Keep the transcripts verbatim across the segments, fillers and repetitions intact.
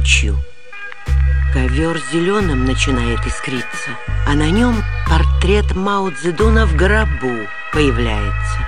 ночью. Ковер зеленым начинает искриться, а на нем портрет Мао Цзэдуна в гробу появляется.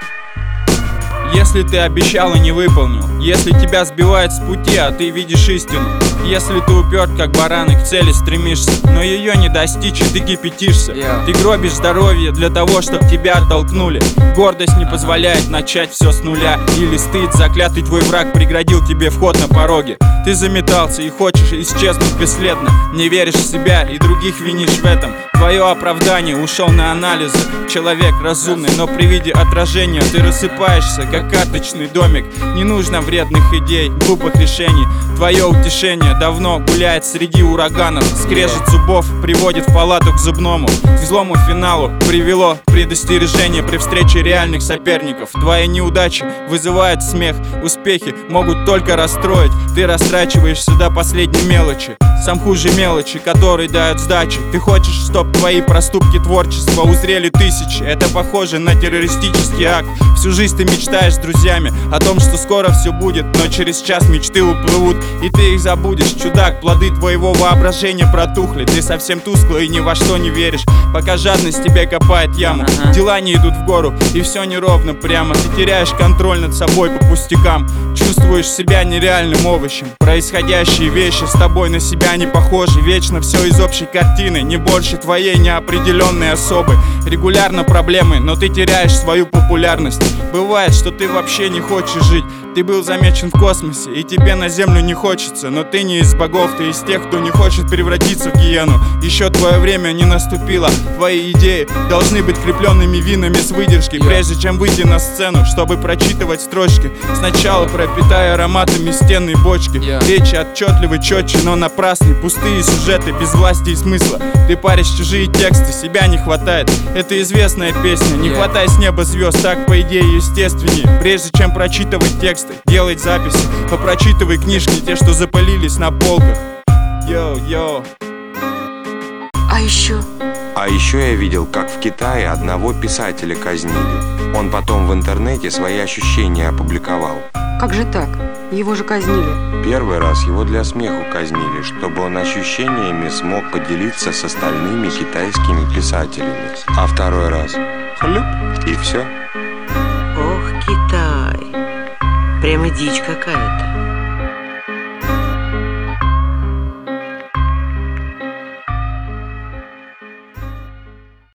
Если ты обещал и не выполнил, если тебя сбивает с пути, а ты видишь истину, если ты уперт как баран и к цели стремишься, но ее не достичь и ты кипятишься, yeah. Ты гробишь здоровье для того, чтобы тебя оттолкнули. Гордость не позволяет начать все с нуля. Или стыд, заклятый твой враг, преградил тебе вход на пороге. Ты заметался и хочешь исчезнуть бесследно. Не веришь в себя и других винишь в этом. Твое оправдание ушел на анализы. Человек разумный, но при виде отражения ты рассыпаешься, как карточный домик. Не нужно вредных идей, глупых решений. Твое утешение давно гуляет среди ураганов. Скрежет зубов приводит в палату к зубному. К злому финалу привело предостережение при встрече реальных соперников. Твои неудачи вызывают смех. Успехи могут только расстроить. Ты растрачиваешься до последней мелочи. Сам хуже мелочи, которые дают сдачи. Ты хочешь, чтоб твои проступки творчества узрели тысячи. Это похоже на террористический акт. Всю жизнь ты мечтаешь с друзьями о том, что скоро все будет, но через час мечты уплывут, и ты их забудешь. Чудак, плоды твоего воображения протухли. Ты совсем тусклый и ни во что не веришь, пока жадность тебе копает яму. Дела не идут в гору, и все неровно прямо. Ты теряешь контроль над собой по пустякам. Чувствуешь себя нереальным овощем. Происходящие вещи с тобой на себя не похожи. Вечно все из общей картины, не больше твоей неопределенной особы. Регулярно проблемы, но ты теряешь свою популярность. Бывает, что ты вообще не хочешь жить. Ты был замечен в космосе, и тебе на землю не хочется. Но ты не из богов, ты из тех, кто не хочет превратиться в гиену. Еще твое время не наступило. Твои идеи должны быть крепленными винами с выдержки, yeah. Прежде чем выйти на сцену, чтобы прочитывать строчки. Сначала пропитая ароматами стенной бочки, yeah. Речи отчетливы, четче, но напрасны. Пустые сюжеты, без власти и смысла. Ты паришь чужие тексты, себя не хватает. Это известная песня. Не yeah. хватай с неба звезд, так по идее естественнее. Прежде чем прочитывать текст, делать записи, попрочитывай книжки, те, что запылились на полках. Йоу-йоу. А еще? А еще я видел, как в Китае одного писателя казнили. Он потом в интернете свои ощущения опубликовал. Как же так? Его же казнили. Первый раз его для смеху казнили, чтобы он ощущениями смог поделиться с остальными китайскими писателями. А второй раз — хлюп, и все. Ох, Китай. Прямо дичь какая-то.